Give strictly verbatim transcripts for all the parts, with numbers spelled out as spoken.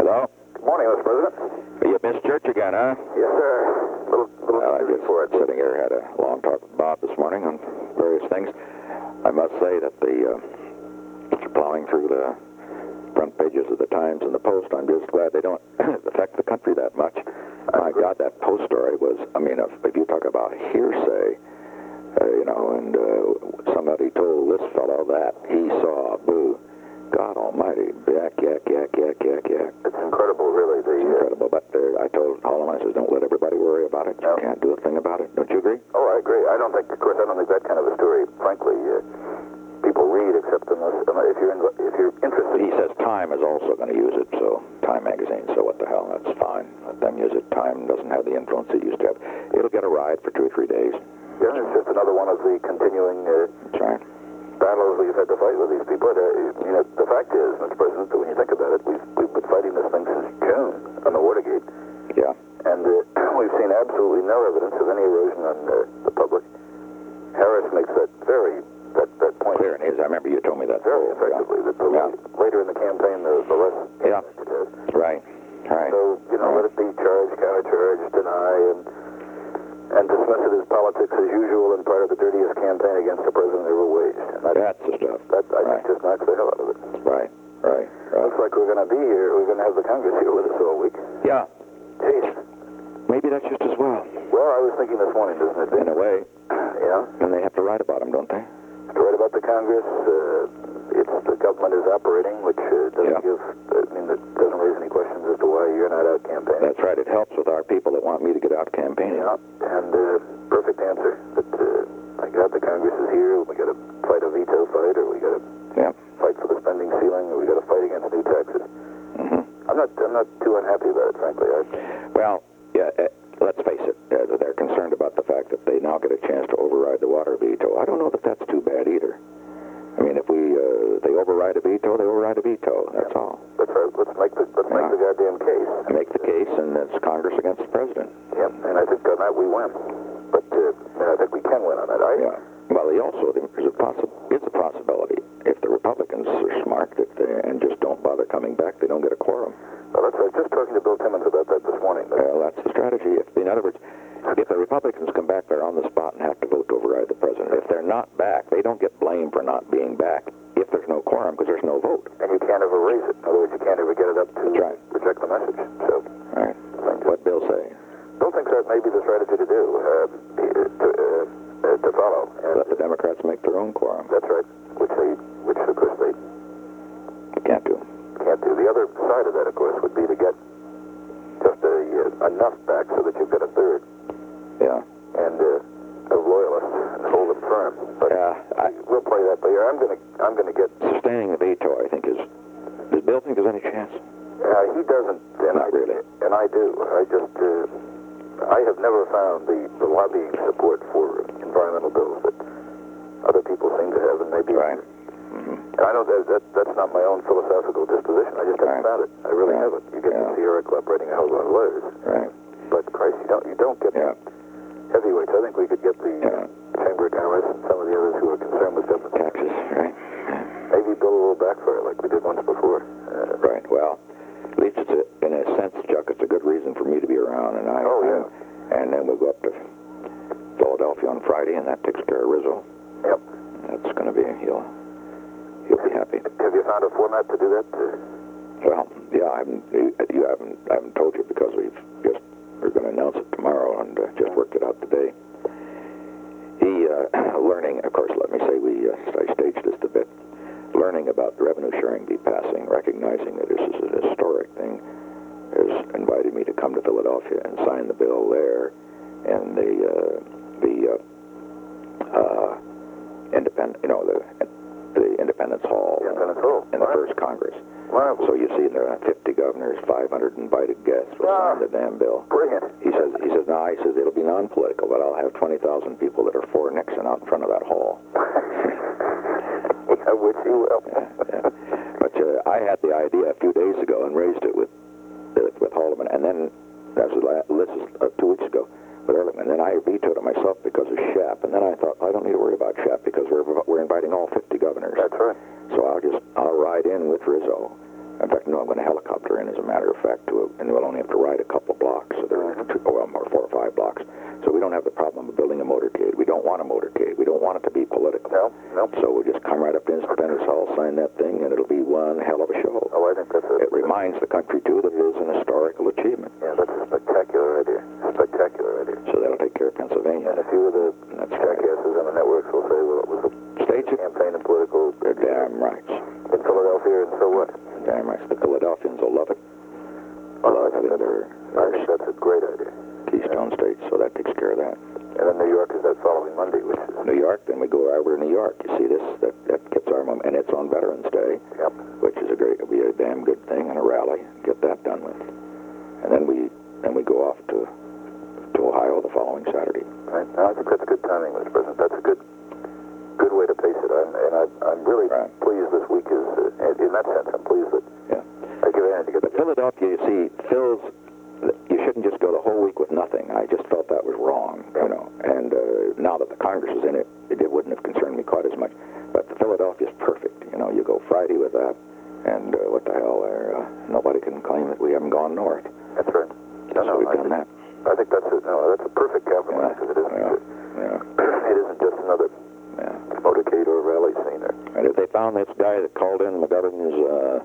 Hello? Good morning, Mister President. You missed church again, huh? Yes, sir. Little, little Well, I busy just for it. sitting here, had a long talk with Bob this morning on various things. I must say that the uh, plowing through the front pages of the Times and the Post, I'm just glad they don't affect the country that much. My God, that Post story was, I mean, if, if you talk about hearsay, uh, you know, and uh, somebody told this fellow that he saw Boo. God almighty, yak, yak, yak, yak, yak, yak. It's incredible, really. The, It's incredible, but uh, I told Holloman, I said, don't let everybody worry about it. You No. can't do a thing about it. Don't you agree? Oh, I agree. I don't think, of course, I don't think that kind of a story, frankly, uh, people read except unless, if you're in, if you're interested. He says Time is also going to use it, so Time magazine, so what the hell, that's fine. Let them use it. Time doesn't have the influence it used to have. It'll get a ride for two or three days. Yeah, it's just another one of the continuing uh, That's right. battles we've had to fight with these people. Uh, you know, the fact is, Mister President, that when you think about it, we've, we've been fighting this thing since June on the Watergate. Yeah. And uh, we've seen absolutely no evidence of any erosion on uh, the public. Harris makes that very, that, that point Clear in his. I remember you told me that. very before, effectively. yeah. That the Yeah. later in the campaign, the, the less Yeah. impact it has. Right. Right. So, you know, Right. let it be charge, counter-charge, deny, and, and dismiss it as politics as usual and part of the dirtiest campaign against the president ever waged. And that, That's the stuff. that I Right. think just knocks the hell out of it. Right. Right. Right. Looks like we're going to be here. We're going to have the Congress here with us all week. Yeah. Jeez. Maybe that's just as well. Well, I was thinking this morning, doesn't it? In a way. Yeah. And they have to write about them, don't they? To write about the Congress, uh, it's the government is operating, which uh, doesn't Yeah. give, I mean, that doesn't raise any questions as to why you're not out campaigning. That's right. It helps with our people that want me to get out campaigning. Yeah, and uh, perfect answer. That uh, I got the Congress is here. We got to fight a veto fight, or we got to Yeah. fight for the spending ceiling, or we got to fight against new taxes. Mm-hmm. I'm not, I'm not too unhappy about it, frankly. I, Well, yeah, uh, let's face it. Uh, they're concerned about the fact that they now get a chance to override the water veto. I don't know that that's too bad either. I mean, if we uh, they override a veto, they override a veto. That's all. let's uh, let's make the let's make Yeah. the goddamn case. Make the case, and it's Congress against the president. Yeah, and I think on that we win. But uh, and I think we can win on that. I, Yeah. Well, he also there's a possi- is a possibility if the Republicans are smart that they, and just don't bother coming back, they don't get a quorum. Well, that's, I was just talking to Bill Timmons about that this morning. But, Well, that's the strategy. If, in other words, if the Republicans come back, they're on the spot and have to vote to override the president. If they're not back, they don't get blamed for not being back if there's no quorum because there's no vote. and you can't ever raise it. In other words, you can't ever get it up to That's right. reject the message. So, All right. What Bill say? Bill thinks that may be the strategy to do, uh, to, uh, uh, to follow. And Let the Democrats make their own quorum. that's right, which they, which of course they Can't do. can't do. The other side of that, of course, would be to get just a, uh, enough back so that you've got a third Yeah. and uh, of loyalists and hold them firm. But Yeah. I, we'll play that by ear. I'm going to, I'm going to get. sustaining the veto, I think, is. Does Bill think there's any chance? Uh, he doesn't, and Not I really. and I do. I just, uh, I have never found the, the lobbying support for environmental bills that other people seem to have, and maybe. Right. Mm-hmm. And I know that, that that's not my own philosophical disposition. I just haven't Right. found it. I really Yeah. haven't. You get Yeah. the Sierra Club writing a whole lot of letters, Right. but Christ, you don't you don't get Yeah. heavyweights. I think we could get the Yeah. Chamber of Commerce and some of the others who are concerned with government. Taxes. Right. Maybe build a little backfire like we did once before. Uh, Right. Well, at least it's a, in a sense, Chuck, it's a good reason for me to be around, and I. Oh, yeah. I'm- and then we'll go up to Philadelphia on Friday, and that takes care of Rizzo. Yep. That's going to be he'll he'll be happy. Have you found a format to do that? Uh, Well, yeah, I haven't. You, you haven't. I haven't told you because we've just we're going to announce it tomorrow, and uh, just worked it out today. He uh, learning, of course. Let me say we uh, I staged this a bit. Learning about the revenue sharing be passing, recognizing that this is an historic thing, has invited me to come to Philadelphia and sign the bill there, and the uh, the uh, uh, independent, you know, the the Independence Hall Yeah, Independence Hall. in the Wow. first Congress. Marvelous. So you see there are fifty governors, five hundred invited guests will Ah. sign the damn bill. Brilliant. He says, he says, no, he says, it'll be non-political, but I'll have twenty thousand people that are for Nixon out in front of that hall. I wish you will. Yeah, yeah. But uh, I had the idea a few days ago and raised it with uh, with Haldeman, and then that was la- this is uh, two weeks ago with Ehrlichman. And then I vetoed it myself because of Shep, and then I thought I don't need to worry about Shep because we're we're inviting all fifty governors. That's right. So I'll just I'll ride in with Rizzo In fact, no, I'm going to helicopter in, as a matter of fact, to a, and we'll only have to ride a couple of blocks, so there are two, well, more four or five blocks. So we don't have the problem of building a motorcade. We don't want a motorcade. We don't want it to be political. No, no. So we'll just come right up to Independence Hall, sign that thing, and it'll be one hell of a show. Oh, I think that's a... It reminds the country, too, that it is an historical achievement. Yeah, that's a spectacular idea. Spectacular idea. So that'll take care of Pennsylvania. And a few of the That's right. jackasses on the networks will say, well, it was a Stage it. campaign and political... They're damn right. In Philadelphia, and so what? Damn right. The Philadelphians will love it. Well, Love I think it. that's, They're, I they're think that's a great idea. Keystone States, so that takes care of that. And then New York is that following Monday, which is... New York, then we go over to New York. You see this? That, that gets our momentum, and it's on Veterans Day, Yep. which is a great, it'll be a damn good thing, and a rally. Get that done with. And then we then we go off to to Ohio the following Saturday. Right. Now, I think that's good timing, Mister President. That's a good good way to pace it. I'm, and I, I'm really Right. pleased this week is, uh, in that sense, I'm pleased that Yeah. I give Andy to get But Philadelphia, you see, Phil's, you shouldn't just go the whole week with nothing. I just felt that was wrong, you know. And uh, now that the Congress is in it, it wouldn't have concerned me quite as much. But Philadelphia's perfect, you know. You go Friday with that, and uh, what the hell, there, uh, nobody can claim that we haven't gone north. That's right. No, So no, we've I done think, that. I think that's a, no, that's a perfect compromise, because it isn't, Yeah, yeah, it isn't just another yeah. motorcade or rally scene. Or, And if they found this guy that called in McGovern's uh,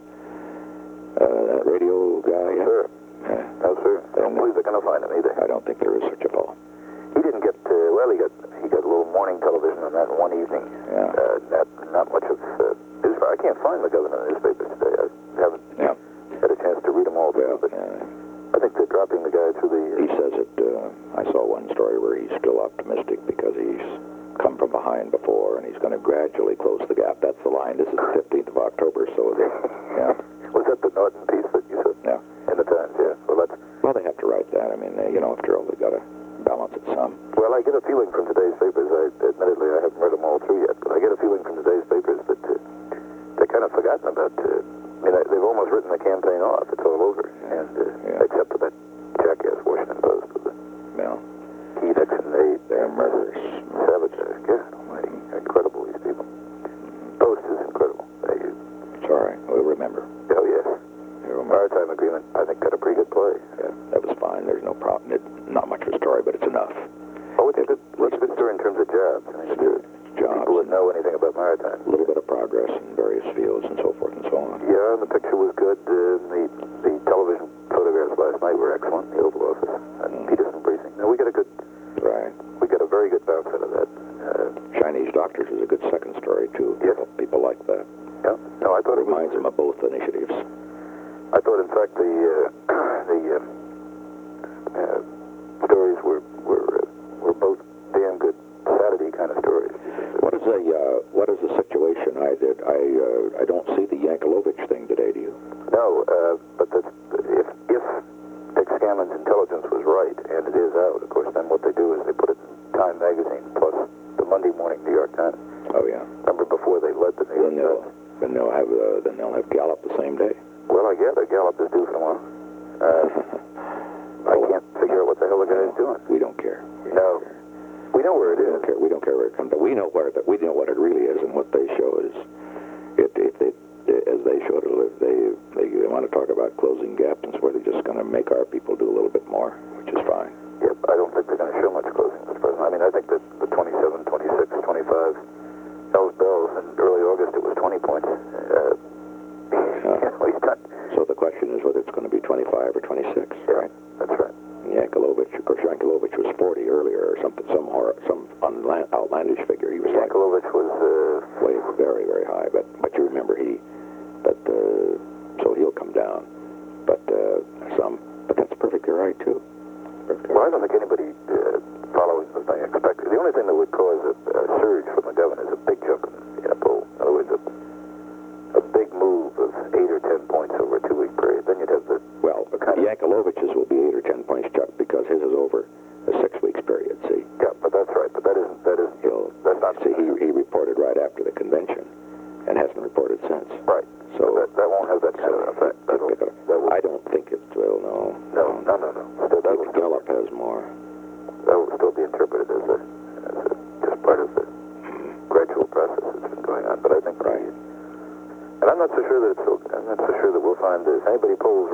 uh, radio guy, yeah? sure. Yeah. No, sir. I don't And, believe they're going to find him either. I don't think there is such a fellow. He didn't get, uh, well, he got he got a little morning television on that one evening. Yeah. Uh, not, not much of uh, his, I can't find the governor in the newspapers today. I haven't Yeah. had a chance to read them all through, Well, but uh, I think they're dropping the guy through the... he says it, uh, I saw one story where he's still optimistic because he's come from behind before and he's going to gradually close the gap. That's the line. This is the fifteenth of October, so the, yeah. Was that the Norton piece that you said? Yeah. In the Times, yeah. Well, that's... Well, they have to write that. I mean, they, you know, after all, they've got to balance it some. Well, I get a feeling from today's papers, I, admittedly I haven't read them all through yet, but I get a feeling from today's papers that uh, they're kind of forgotten about... Uh, I mean, they've almost written the campaign off. It's all over. And uh, Yeah. except for that jackass Washington Post with the Well, Keith Nixon, they, they're murderers. savage. Uh, God almighty. Incredible, these people. Post is incredible. They, It's all right. We'll remember. oh, yes. We'll remember. Maritime agreement, I think, got a pretty good play. Yeah, that was fine. There's no problem. It, not much of a story, but it's enough. Oh, it's a good, it's a good story in terms of jobs. I mean, It's good. Jobs. people would know anything about maritime. A little bit of progress in various fields and so forth and so on. Yeah, and the picture was good. Uh, the the television photographs last night were excellent. The Oval Office and Mm. Peterson briefing. Now we got a good, Right. we got a very good bounce out of that. Uh, Chinese doctors is a good second story, too. Yes. People, people like that. yeah. No, I thought It it was. reminds them of both initiatives. I thought, in fact, the uh, the um, uh, stories were were uh, were both damn good Saturday kind of stories. What is a uh, what is the situation? I did I uh, I don't see the Yankelovich thing today. Do you? No, uh, but that's, if if Dick Scanlon's intelligence was right, and it is out, of course, then what they do is they put it in Time magazine plus the Monday morning New York Times. Oh yeah. Remember before they led the New Then York they'll Times? then they'll have uh, then they'll have Gallup the same day. Well, I gather Gallup is due for tomorrow. Uh, I can't figure out what the hell the guy's doing. We don't care. We No. don't care. We know where it We is. don't care. We don't care where it comes. We know where that. We know what it really is, and what they show is, it, it, it, as they showed it, if they, they they want to talk about closing gaps, and so they're just going to make our people do a little bit more, which is fine. Yep, I don't think they're going to show much closing, Mister President. I mean, I think that the twenty-seven, twenty-six, twenty-five, Hells Bells, in early August it was twenty points. Uh, Uh, you know, he's not, so the question is whether it's going to be twenty-five or twenty-six, yeah, right? that's right. Yankelovich, of course, Yankelovich was forty earlier, or something, some hor- some unla- outlandish figure. He was like Yankelovich was, uh, way very, very high. But but you remember he, but uh, so he'll come down. But uh, some, but that's perfectly right too. Perfectly well, I right. don't think anybody uh, following the thing expected. The only thing that would cause a, a surge from the governor is a big jump in, in a poll. In other words, a, a big move of eight or ten points over a two-week period. Then you'd have the Well, Yankelovich's will be eight or ten points, Chuck, because his is over a six weeks period. See, yeah, but that's right. But that isn't that isn't he'll that's not see he he reported right after the convention, and hasn't reported since. right. So that, that won't have that kind so of effect. That'll, it- it- that will, I don't think it will. No, no, no, no, no. Still, that will Gallup has more. that will still be interpreted as a, as a just part of the gradual process that's been going on. But I think, Right. and I'm not so sure that it's. I'm not so sure that we'll find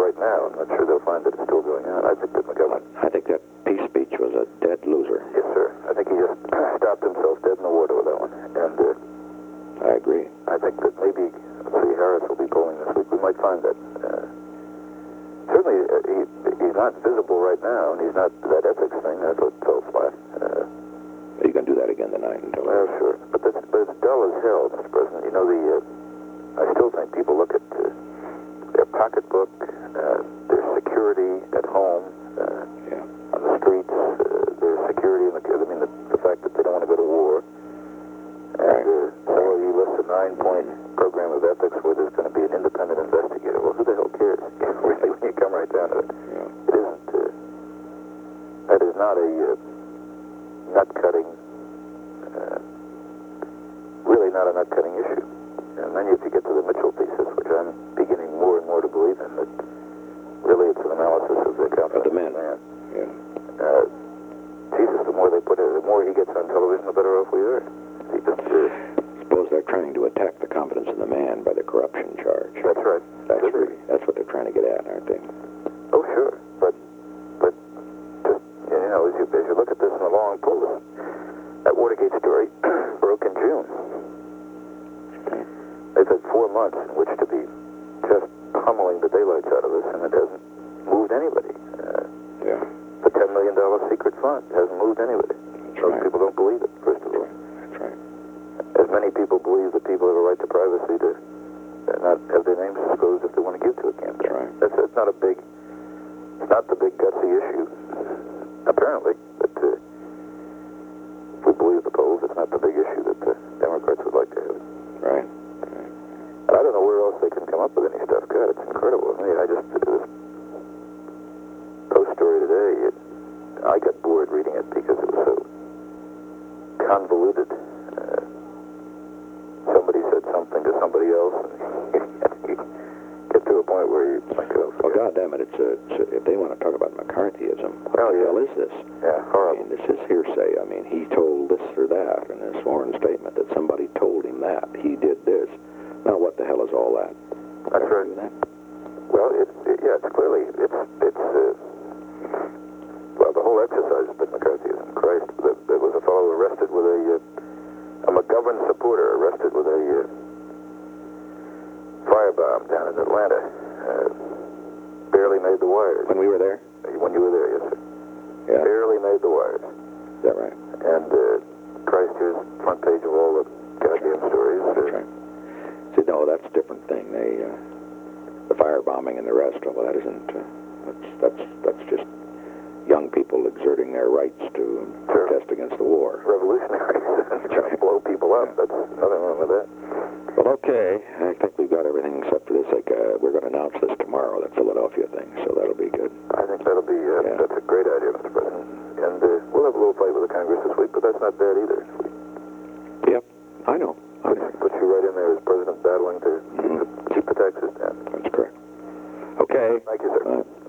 right now. I'm not sure they'll find that it's still going on. I think that McGovern... I think that peace speech was a dead loser. Yes, sir. I think he just stopped himself dead in the water with that one. And uh, I agree. I think that maybe, let's see, Harris will be polling this week. We might find that. Uh, certainly, uh, he, he's not visible right now, and he's not that ethics thing. That's what fell flat. Uh, You can do that again tonight until... well, sure. But, that's, but it's dull as hell, Mister President. You know, the uh, I still think people look at uh, their pocketbook, uh, their security at home, uh, Yeah. on the streets, uh, their security in the... I mean, the, the fact that they don't want to go to war. And uh, so he lists a nine-point program of ethics where there's going to be an independent investigator. Well, who the hell cares? Really, when you come right down to it. Yeah. It isn't... Uh, that is not a... Uh, nut-cutting, uh, really not a nut-cutting issue. And then if you get to the Mitchell thesis, which I'm beginning more and more to believe in, that really it's an analysis of the confidence Of the men. man. Yeah. Uh, Jesus, the more they put it, the more he gets on television, the better off we are. He just, uh, Suppose they're trying to attack the confidence in the man by the corruption charge. that's right. That's Should really, that's what they're trying to get at, aren't they? Oh, sure. But, but, just, you know, as you, as you look at this in the long pull, that Watergate story broke in June. They've had four months in which to be just pummeling the daylights out of us, and it hasn't moved anybody. Uh, Yeah. the ten million dollars secret fund hasn't moved anybody. That's Most right. people don't believe it, first of all. That's right. As many people believe that people have a right to privacy to uh, not have their names disclosed if they want to give to a campaign. That's right. That's, that's not a big, it's not the big gutsy issue, apparently. But uh, if we believe the polls, it's not the big issue that the Democrats would like to have. Right. And I don't know where else they can come up with any stuff. God, it's incredible. I mean, I just, uh, this Post story today, it, I got bored reading it because it was so convoluted. Uh, somebody said something to somebody else, and you get to a point where you think, oh, Well, goddamn it, it's a, it's a, if they want to talk about McCarthyism, what Oh, the yeah. hell is this? yeah, I horrible. mean, this is hearsay. I mean, he told this or that in a sworn statement that somebody told him that. He did this. Now, what the hell is all that? That's right. Do that? Well, it's, it, yeah, it's clearly, it's, it's, uh, well, the whole exercise has been McCarthyism. Christ, there, there was a fellow arrested with a, uh, a McGovern supporter arrested with a uh, firebomb down in Atlanta. Uh, barely made the wires. When we were there? When you were there, yes, sir. Yeah. Barely made the wires. Is that right? And, uh, Christ, here's front page of all the goddamn stories. That's Uh, right. See, no, that's a different thing. They, uh, the firebombing and the rest of well, that isn't, uh, that's, that's, that's just young people exerting their rights to Sure. protest against the war. revolutionaries. Trying to blow people up. That's nothing wrong with that. Well, okay. I think we've got everything except for this. Like, uh, we're going to announce this tomorrow, that Philadelphia thing, so that'll be good. I think that'll be, uh, Yeah. that's a great idea, Mister President. And uh, we'll have a little fight with the Congress this week, but that's not bad either. Yep, I know. I know. Put you right in there as President battling to Mhm. keep the taxes down. That's correct. Okay. Thank you, sir. Uh,